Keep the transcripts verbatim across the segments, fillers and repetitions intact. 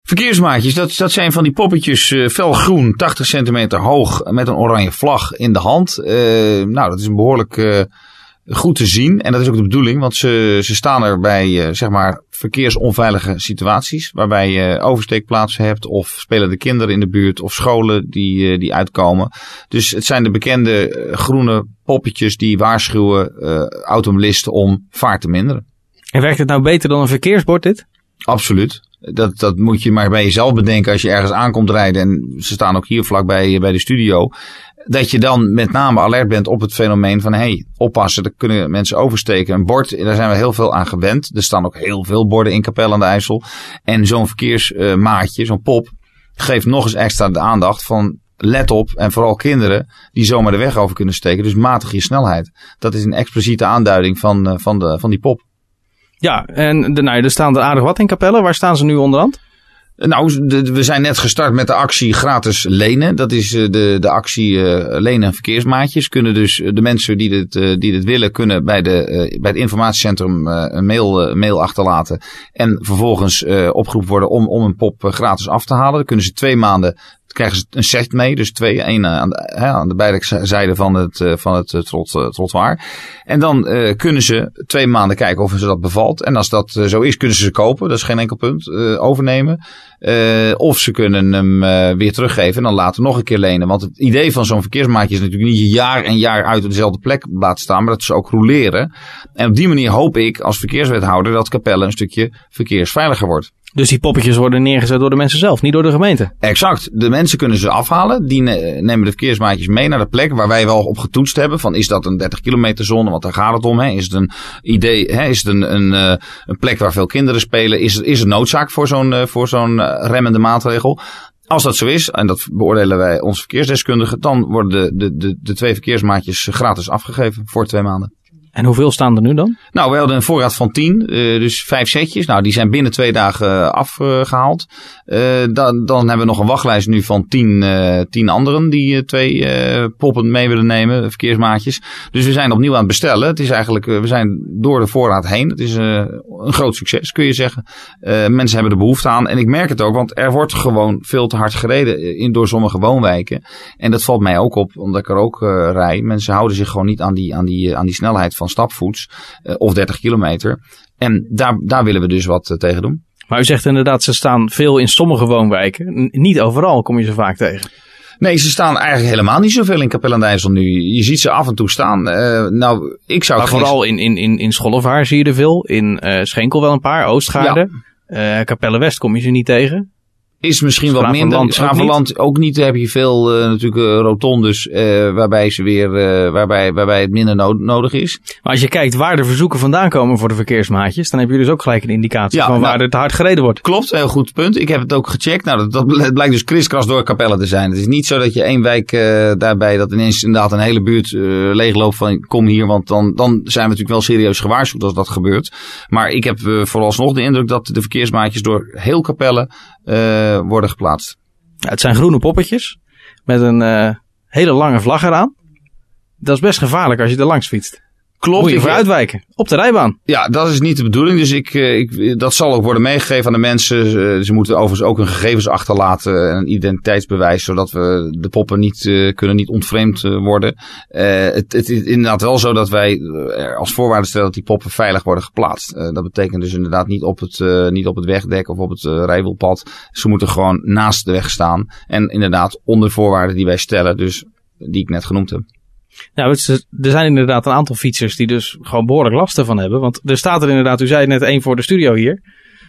Verkeersmaatjes, dat, dat zijn van die poppetjes uh, felgroen, tachtig centimeter hoog met een oranje vlag in de hand. Uh, nou, dat is een behoorlijk uh, goed te zien. En dat is ook de bedoeling, want ze, ze staan er bij uh, zeg maar verkeersonveilige situaties. Waarbij je oversteekplaatsen hebt of spelende kinderen in de buurt of scholen die, uh, die uitkomen. Dus het zijn de bekende uh, groene poppetjes die waarschuwen uh, automobilisten om vaart te minderen. En werkt het nou beter dan een verkeersbord dit? Absoluut. Dat, dat moet je maar bij jezelf bedenken als je ergens aankomt rijden. En ze staan ook hier vlakbij bij de studio. Dat je dan met name alert bent op het fenomeen van... hé, hey, oppassen, daar kunnen mensen oversteken. Een bord, daar zijn we heel veel aan gewend. Er staan ook heel veel borden in Capelle aan de IJssel. En zo'n verkeersmaatje, uh, zo'n pop... geeft nog eens extra de aandacht van... let op, en vooral kinderen die zomaar de weg over kunnen steken. Dus matig je snelheid. Dat is een expliciete aanduiding van, uh, van, de, van die pop. Ja, en de, nou, er staan er aardig wat in Capelle. Waar staan ze nu onderhand? Nou, de, we zijn net gestart met de actie gratis lenen. Dat is de, de actie uh, lenen verkeersmaatjes. Kunnen dus de mensen die dit, uh, die dit willen, kunnen bij, de, uh, bij het informatiecentrum uh, een mail, uh, mail achterlaten. En vervolgens uh, opgeroepen worden om, om een pop uh, gratis af te halen. Dan kunnen ze twee maanden... krijgen ze een set mee, dus twee, één aan de, hè, aan de beide zijden van het, uh, van het uh, trot, uh, trottoir. En dan uh, kunnen ze twee maanden kijken of ze dat bevalt. En als dat uh, zo is, kunnen ze ze kopen. Dat is geen enkel punt. Uh, overnemen. Uh, of ze kunnen hem uh, weer teruggeven en dan later nog een keer lenen. Want het idee van zo'n verkeersmaatje is natuurlijk niet jaar en jaar uit op dezelfde plek laten staan, maar dat ze ook roleren. En op die manier hoop ik als verkeerswethouder dat Capelle een stukje verkeersveiliger wordt. Dus die poppetjes worden neergezet door de mensen zelf, niet door de gemeente? Exact. De mensen kunnen ze afhalen. Die nemen de verkeersmaatjes mee naar de plek waar wij wel op getoetst hebben. Van is dat een dertig kilometer zone? Want daar gaat het om. Hè? Is het een idee? Hè? Is het een, een, een plek waar veel kinderen spelen? Is, is er noodzaak voor zo'n, voor zo'n remmende maatregel? Als dat zo is, en dat beoordelen wij onze verkeersdeskundigen, dan worden de, de, de, de twee verkeersmaatjes gratis afgegeven voor twee maanden. En hoeveel staan er nu dan? Nou, we hadden een voorraad van tien, uh, dus vijf setjes. Nou, die zijn binnen twee dagen uh, afgehaald. Uh, dan, dan hebben we nog een wachtlijst nu van tien, uh, tien anderen die uh, twee uh, poppen mee willen nemen, verkeersmaatjes. Dus we zijn opnieuw aan het bestellen. Het is eigenlijk, uh, we zijn door de voorraad heen. Het is uh, een groot succes, kun je zeggen. Uh, mensen hebben er behoefte aan. En ik merk het ook, want er wordt gewoon veel te hard gereden in, door sommige woonwijken. En dat valt mij ook op, omdat ik er ook uh, rij. Mensen houden zich gewoon niet aan die, aan die, aan die snelheid van stapvoets uh, of dertig kilometer. En daar, daar willen we dus wat uh, tegen doen. Maar u zegt inderdaad, ze staan veel in sommige woonwijken. N- niet overal kom je ze vaak tegen. Nee, ze staan eigenlijk helemaal niet zoveel in Capelle aan de IJssel nu. Je ziet ze af en toe staan. Uh, nou, ik zou maar geen... vooral in, in, in, in Schollevaar zie je er veel. In uh, Schenkel wel een paar. Oostgaarden. Ja. Uh, Capelle West kom je ze niet tegen. Is misschien wat minder. Schravenland ook niet. Daar heb je veel uh, natuurlijk uh, rotondes uh, waarbij ze weer uh, waarbij, waarbij het minder no- nodig is. Maar als je kijkt waar de verzoeken vandaan komen voor de verkeersmaatjes, dan heb je dus ook gelijk een indicatie ja, van waar nou, er te hard gereden wordt. Klopt, heel goed punt. Ik heb het ook gecheckt. Nou, dat, dat blijkt dus kriskras door Capelle te zijn. Het is niet zo dat je één wijk uh, daarbij dat ineens inderdaad een hele buurt uh, leegloopt van kom hier, want dan, dan zijn we natuurlijk wel serieus gewaarschuwd als dat gebeurt. Maar ik heb uh, vooralsnog de indruk dat de verkeersmaatjes door heel Capelle Uh, worden geplaatst. Ja, het zijn groene poppetjes met een uh, hele lange vlag eraan. Dat is best gevaarlijk als je er langs fietst. Klopt. Moet je voor uitwijken. Op de rijbaan. Ja, dat is niet de bedoeling. Dus ik, ik, dat zal ook worden meegegeven aan de mensen. Ze moeten overigens ook hun gegevens achterlaten. Een identiteitsbewijs. Zodat we de poppen niet uh, kunnen niet ontvreemd uh, worden. Uh, het, het is inderdaad wel zo dat wij uh, als voorwaarde stellen dat die poppen veilig worden geplaatst. Uh, dat betekent dus inderdaad niet op het, uh, niet op het wegdek of op het uh, rijwielpad. Ze moeten gewoon naast de weg staan. En inderdaad onder voorwaarden die wij stellen. Dus die ik net genoemd heb. Nou, het, er zijn inderdaad een aantal fietsers die dus gewoon behoorlijk last ervan hebben. Want er staat er inderdaad, u zei net één voor de studio hier.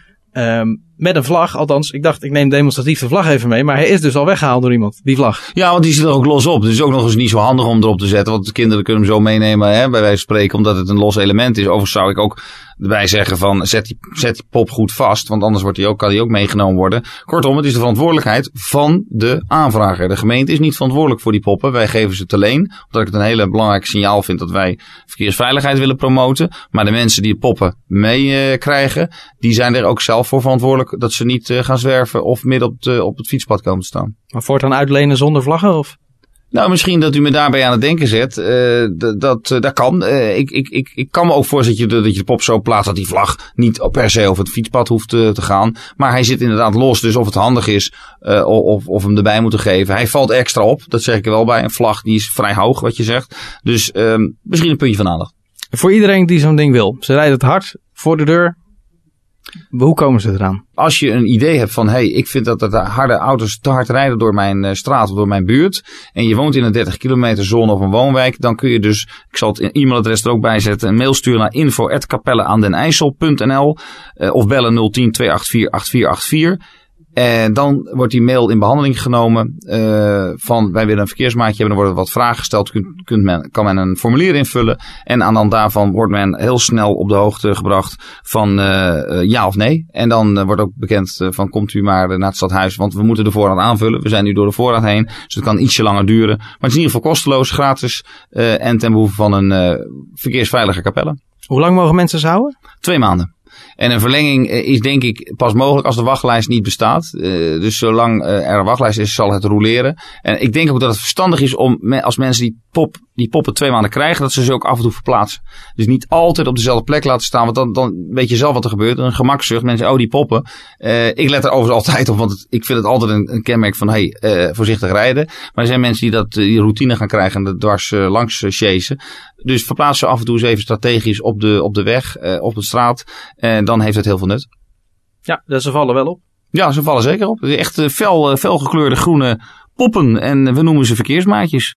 Um, met een vlag, althans, ik dacht ik neem demonstratief de vlag even mee. Maar hij is dus al weggehaald door iemand, die vlag. Ja, want die zit er ook los op. Dus het is ook nog eens niet zo handig om erop te zetten. Want de kinderen kunnen hem zo meenemen, hè, bij wijze van spreken, omdat het een los element is. Overigens zou ik ook erbij zeggen van zet die, zet die pop goed vast. Want anders wordt die ook, kan die ook meegenomen worden. Kortom, het is de verantwoordelijkheid van de aanvrager. De gemeente is niet verantwoordelijk voor die poppen. Wij geven ze te leen. Omdat ik het een hele belangrijk signaal vind dat wij verkeersveiligheid willen promoten. Maar de mensen die de poppen meekrijgen, uh, die zijn er ook zelf voor verantwoordelijk dat ze niet uh, gaan zwerven of midden op, de, op het fietspad komen te staan. Maar voortaan uitlenen zonder vlaggen of? Nou, misschien dat u me daarbij aan het denken zet. Uh, dat, dat, dat kan. Uh, ik, ik, ik, ik kan me ook voorstellen dat je, de, dat je de pop zo plaatst dat die vlag niet per se over het fietspad hoeft te, te gaan. Maar hij zit inderdaad los. Dus of het handig is uh, of, of hem erbij moeten geven. Hij valt extra op. Dat zeg ik er wel bij. Een vlag die is vrij hoog wat je zegt. Dus uh, misschien een puntje van aandacht. Voor iedereen die zo'n ding wil. Ze rijden het hard voor de deur. Hoe komen ze eraan? Als je een idee hebt van, hé, hey, ik vind dat de harde auto's te hard rijden door mijn uh, straat of door mijn buurt. En je woont in een dertig kilometer zone of een woonwijk. Dan kun je dus, ik zal het e-mailadres er ook bij zetten, een mail sturen naar info at capelleaandenijssel punt n l uh, of bellen nul tien twee acht vier acht vier acht vier. En dan wordt die mail in behandeling genomen uh, van wij willen een verkeersmaatje hebben. Dan worden er wat vragen gesteld. Kunt, kunt men, kan men een formulier invullen. En aan de hand daarvan wordt men heel snel op de hoogte gebracht van uh, uh, ja of nee. En dan uh, wordt ook bekend uh, van komt u maar uh, naar het stadhuis. Want we moeten de voorraad aanvullen. We zijn nu door de voorraad heen. Dus het kan ietsje langer duren. Maar het is in ieder geval kosteloos, gratis. Uh, en ten behoeve van een uh, verkeersveilige Capelle. Hoe lang mogen mensen ze houden? Twee maanden. En een verlenging is denk ik pas mogelijk als de wachtlijst niet bestaat. Uh, dus zolang uh, er een wachtlijst is, zal het roleren. En ik denk ook dat het verstandig is om me, als mensen die, pop, die poppen twee maanden krijgen, dat ze ze ook af en toe verplaatsen. Dus niet altijd op dezelfde plek laten staan, want dan, dan weet je zelf wat er gebeurt. Een gemakzucht, mensen, oh die poppen. Uh, ik let er overigens altijd op, want het, ik vind het altijd een, een kenmerk van, hey, uh, voorzichtig rijden. Maar er zijn mensen die dat die routine gaan krijgen en dat dwars uh, langs uh, chasen. Dus verplaats ze af en toe eens even strategisch op de, op de weg, uh, op de straat. En dan heeft het heel veel nut. Ja, dus ze vallen wel op. Ja, ze vallen zeker op. Echt uh, fel, uh, felgekleurde groene poppen. En we noemen ze verkeersmaatjes.